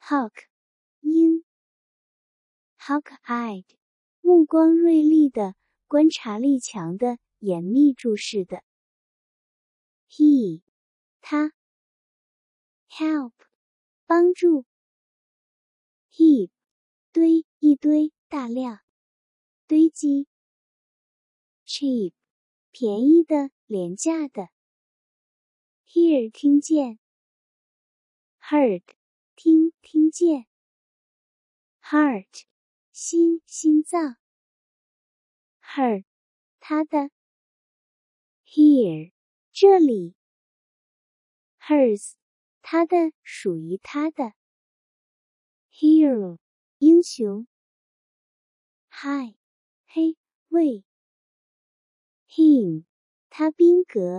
hawk 鹰 hawk-eyed 目光锐利的，观察力强的，严密注视的。he 他 help 帮助 heap 堆一堆大量堆积 cheap 便宜的廉价的 hear 听见 heard 听见 heart 心脏 her 他的 here 这里 hers 他的属于他的 hero 英雄 high 黑位 him 他宾格